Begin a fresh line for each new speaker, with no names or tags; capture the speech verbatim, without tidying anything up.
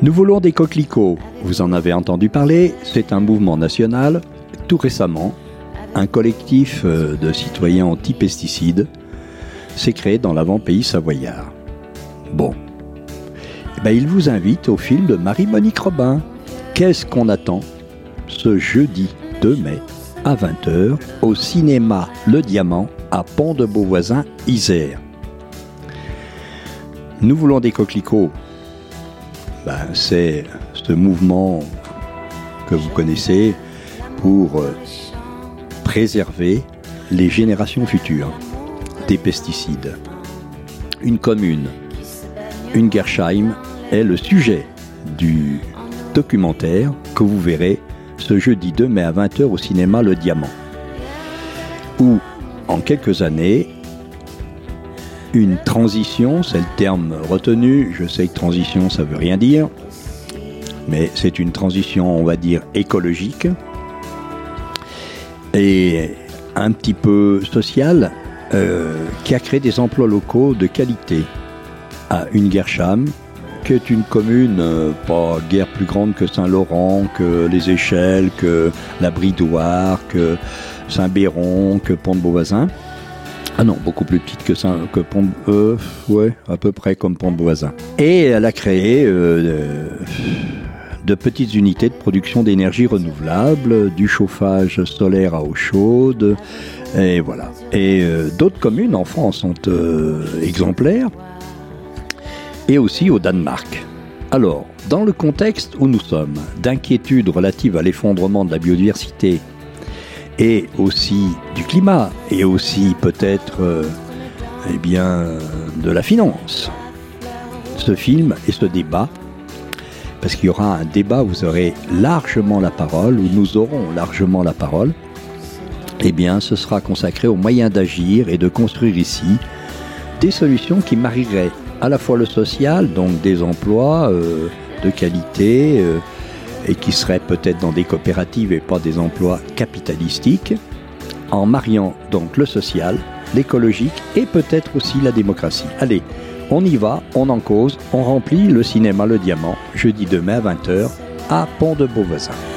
Nous voulons des coquelicots. Vous en avez entendu parler, c'est un mouvement national. Tout récemment, un collectif de citoyens anti-pesticides s'est créé dans l'avant-pays savoyard. Bon, eh ben, il vous invite au film de Marie-Monique Robin. Qu'est-ce qu'on attend ce jeudi deux mai à vingt heures au cinéma Le Diamant à Pont-de-Beauvoisin, Isère. Nous voulons des coquelicots. Ben, c'est ce mouvement que vous connaissez pour euh, préserver les générations futures des pesticides. Une commune, une Gersheim, est le sujet du documentaire que vous verrez ce jeudi deux mai à vingt heures au cinéma Le Diamant, où en quelques années une transition, c'est le terme retenu, je sais que transition ça veut rien dire, mais c'est une transition on va dire écologique et un petit peu sociale euh, qui a créé des emplois locaux de qualité à une Gersheim, qui est une commune euh, pas guère plus grande que Saint-Laurent, que Les Échelles, que la Bridoire, que Saint-Béron, que Pont-de-Beauvoisin. Ah non, beaucoup plus petite que Saint, que Pont, euh, ouais, à peu près comme Pont-de-Beauvoisin. Et elle a créé euh, de petites unités de production d'énergie renouvelable, du chauffage solaire à eau chaude, et voilà. Et euh, d'autres communes en France sont euh, exemplaires, et aussi au Danemark. Alors, dans le contexte où nous sommes, d'inquiétude relative à l'effondrement de la biodiversité, et aussi du climat, et aussi peut-être euh, eh bien, de la finance. Ce film et ce débat, parce qu'il y aura un débat où vous aurez largement la parole, où nous aurons largement la parole, eh bien ce sera consacré aux moyens d'agir et de construire ici des solutions qui marieraient à la fois le social, donc des emplois euh, de qualité, euh, et qui seraient peut-être dans des coopératives et pas des emplois capitalistiques, en mariant donc le social, l'écologique et peut-être aussi la démocratie. Allez, on y va, on en cause, on remplit le cinéma Le Diamant, jeudi deux mai à vingt heures à Pont-de-Beauvoisin.